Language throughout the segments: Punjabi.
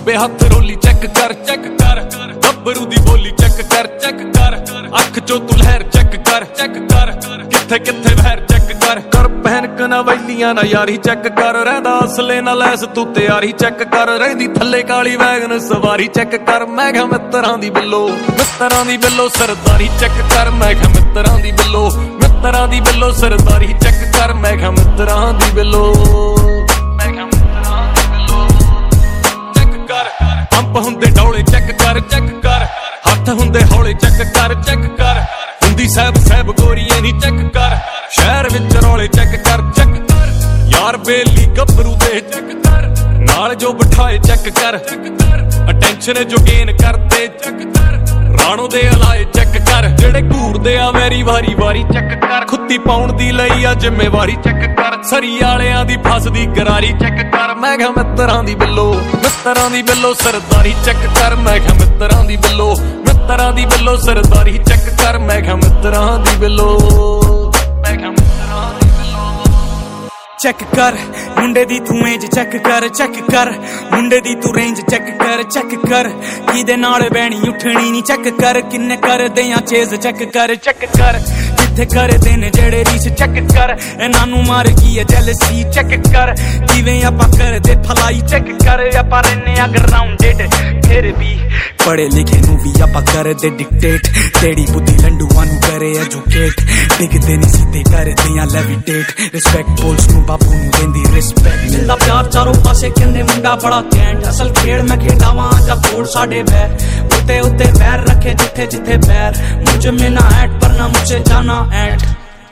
ਖੱਬੇ ਹੱਥ ਰੋਲੀ ਚੈੱਕ ਕਰ ਗੱਭਰੂ ਦੀ ਬੋਲੀ ਚੈੱਕ ਕਰ ਅੱਖ ਚੋਂ ਤੂੰ ਲਹਿਰ ਚੈੱਕ ਕਰ ਕਿੱਥੇ ਕਿੱਥੇ ਵਹਿਰ ਚੈੱਕ ਕਰ ਪਹਿਨ ਕਨਵੈਲੀਆਂ ਨਾ ਯਾਰੀ ਚੈੱਕ ਕਰ ਰਹਿੰਦਾ ਅਸਲੇ ਨਾਲ ਲੈਸ ਤੂੰ ਤਿਆਰੀ ਚੈੱਕ ਕਰ ਰਹਿੰਦੀ ਥੱਲੇ ਕਾਲੀ ਵੈਗਨ ਸਵਾਰੀ ਚੈੱਕ ਕਰ ਮੈਂ ਕਿਹਾ ਮਿੱਤਰਾਂ ਦੀ ਬਿੱਲੋ ਸਰਦਾਰੀ ਚੈੱਕ ਕਰ ਮੈਂ ਕਿਹਾ ਮਿੱਤਰਾਂ ਦੀ ਬਿੱਲੋ ਸਰਦਾਰੀ ਚੈੱਕ ਕਰ ਮੈਂ ਕਿਹਾ ਮਿੱਤਰਾਂ ਦੀ ਬਿੱਲੋ ਚੈੱਕ ਕਰ ਪੰਪ ਹੁੰਦੇ ਡੌਲੇ ਚੈੱਕ ਕਰ ਹੱਥ ਹੁੰਦੇ ਹੌਲੇ ਚੈੱਕ ਕਰ ਹੁੰਦੀ ਸਾਹਿਬ ਗੋਰੀਏ ਨੀ ਚੈੱਕ ਕਰ ਸ਼ਹਿਰ ਵਿੱਚ ਰੌਲੇ ਚੈੱਕ ਕਰ ਯਾਰ ਬੇਲੀ ਗੱਭਰੂ ਦੇ ਚੈੱਕ ਕਰ ਨਾਲ ਜੋ ਬਿਠਾਏ ਚੈੱਕ ਕਰ ਅਟੈਂਸ਼ਨ ਜੋ ਗੇਨ ਕਰਦੇ ਚੈੱਕ ਕਰ ਰਾਣੋ ਦੇ ਅਲਾਏ ਚੈੱਕ ਕਰ ਜਿਹੜੇ ਘੂਰਦੇ ਆ ਮੇਰੀ ਵਾਰੀ ਚੈੱਕ ਕਰ ਖੁੱਤੀ ਪਾਉਣ ਦੀ ਲਈ ਆ ਜ਼ਿੰਮੇਵਾਰੀ ਚੈੱਕ ਕਰ ਸਰੀ ਵਾਲਿਆਂ ਦੀ ਫਸਦੀ ਗਰਾਰੀ ਚੈੱਕ ਕਰ ਮੈਂ ਕਿਹਾ ਮਿੱਤਰਾਂ ਦੀ ਬਿੱਲੋ ਸਰਦਾਰੀ ਚੈੱਕ ਕਰ ਮੈਂ ਕਿਹਾ ਮਿੱਤਰਾਂ ਦੀ ਬਿੱਲੋ ਸਰਦਾਰੀ ਚੈੱਕ ਕਰ ਮੈਂ ਕਿਹਾ ਮਿੱਤਰਾਂ ਦੀ ਬਿੱਲੋ ਚੈੱਕ ਕਰ ਮੁੰਡੇ ਦੀ ਤੂੰ ਏਜ ਚੈੱਕ ਕਰ ਮੁੰਡੇ ਦੀ ਤੂੰ ਰੇਂਜ ਚੈੱਕ ਕਰ ਕਿਹਦੇ ਨਾਲ ਬਹਿਣੀ ਉੱਠਣੀ ਨੀ ਚੈੱਕ ਕਰ ਕਿੰਨੇ ਕਰਦੇ ਆ ਚੇਜ਼ ਚੈੱਕ ਕਰ ਕਿੱਥੇ ਕਰਦੇ ਨੇ ਜਿਹੜੇ ਰੀਸ ਚੈੱਕ ਕਰ ਇਹਨਾਂ ਨੂੰ ਮਾਰ ਗਈ ਹੈ ਜੈਲਸੀ ਚੈੱਕ ਕਰ ਕਿਵੇਂ ਆਪਾਂ ਕਰਦੇ ਫਲਾਈ ਚੈੱਕ ਕਰ ਆਪਾਂ ਰਹਿੰਦੇ ਆ ਗਰਾਊਂਡਡ ਫਿਰ ਵੀ ਪੜੇ ਲਿਖੇ ਨੂੰ ਵੀ ਆਪਾਂ ਕਰਦੇ ਡਿਕਟੇਟ ਤੇਰੀ ਬੁੱਧੀ ਲੰਡੂਆਂ ਨੂੰ ਕਰੇ ਐਜੂਕੇਟ ਡਿੱਗਦੇ ਨੀ ਸਿੱਧੇ ਕਰਦੇ ਆ ਲੈਵੀਟੇਟ ਰਿਸਪੈਕਟ ਬੋਲਸ ਨੂੰ ਬਾਪੂ ਨੂੰ ਦਿੰਦੀ ਰਿਸਪੈਕਟ ਮਿਲਦਾ ਪਿਆਰ ਚਾਰੋਂ ਪਾਸੇ ਕਹਿੰਦੇ ਮੁੰਡਾ ਬੜਾ ਕੈਂਟ ਅਸਲ ਖੇਡ ਮੈਂ ਖੇਡਾਵਾਂ ਜਾਂ ਕੋੜ ਸਾਡੇ ਬੈਰ ਉੱਤੇ ਪੈਰ ਰੱਖੇ ਜਿੱਥੇ ਪੈਰ ਮੁਝ ਮੇ ਨਾ ਐਟ ਪਰ ਨਾ ਮੁਝੇ ਜਾਣਾ ਐਟ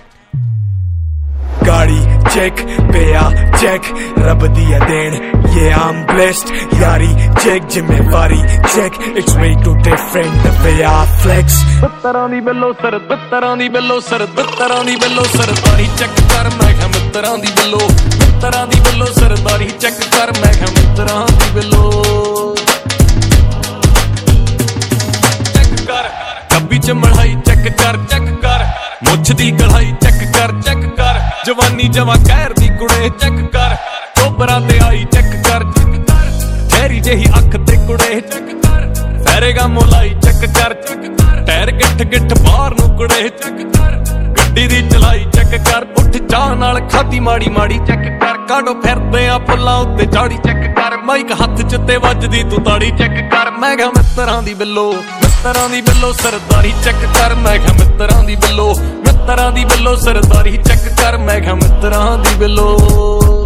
गाड़ी चेक पिया चेक रब दिया देन ये I'm blessed यारी चेक जिम्मेवारी check it's way too different the way I flex ਮਿੱਤਰਾਂ ਦੀ ਬਿੱਲੋ ਸਰਦਾਰੀ ਚੈੱਕ ਕਰ ਮੈਂ ਕਿਹਾ ਮਿੱਤਰਾਂ ਦੀ ਬਿੱਲੋ ਸਰਦਾਰੀ ਚੈੱਕ ਕਰ ਮੈਂ ਕਿਹਾ ਮਿੱਤਰਾਂ ਦੀ ਬਿੱਲੋ ਚੈੱਕ ਕਰ ਕੱਬੀ ਚ ਮੜਾਈ ਚੈੱਕ ਕਰ ਮੁੱਛ ਦੀ ਗਲਾਈ ਚੈੱਕ ਕਰ ਜਵਾਨੀ ਜਮਾ ਕਹਿਰ ਦੀ ਕੁੜੇ ਚੈੱਕ ਕਰ ਚੋਬਰਾਂ ਤੇ ਆਈ ਚੈੱਕ ਕਰ ਠਹਿਰੀ ਜਿਹੀ ਅੱਖ ਤੇ ਕੁੜੇ ਚੈੱਕ ਕਰ ਫੈਰੇਗਾ ਮੋਲਾਈ ਚੈੱਕ ਕਰ ਟਾਇਰ ਗਿੱਠ ਬਾਹਰ ਨੂੰ ਕੁੜੇ ਚੈੱਕ ਕਰ ਗੱਡੀ ਦੀ ਚਲਾਈ ਚੈੱਕ ਕਰ ਉੱਠ ਚਾਹ ਨਾਲ ਖਾਦੀ ਮਾੜੀ ਚੈੱਕ ਕਰ ਕਾਢੋ ਫਿਰਦੇ ਆ ਫੁੱਲਾਂ ਉੱਤੇ ਚਾੜੀ ਚੈੱਕ ਕਰ ਮਾਈਕ ਹੱਥ ਚ ਤੇ ਵੱਜਦੀ ਤੂੰ ਤਾੜੀ ਚੈੱਕ ਕਰ ਮੈਂ ਕਿਹਾ ਮਿੱਤਰਾਂ ਦੀ ਬਿੱਲੋ ਸਰਦਾਰੀ ਚੈੱਕ ਕਰ ਮੈਂ ਕਿਹਾ ਮਿੱਤਰਾਂ ਦੀ ਬਿੱਲੋ ਸਰਦਾਰੀ ਚੈੱਕ ਕਰ ਮੈਂ ਕਿਹਾ ਮਿੱਤਰਾਂ ਦੀ ਬਿੱਲੋ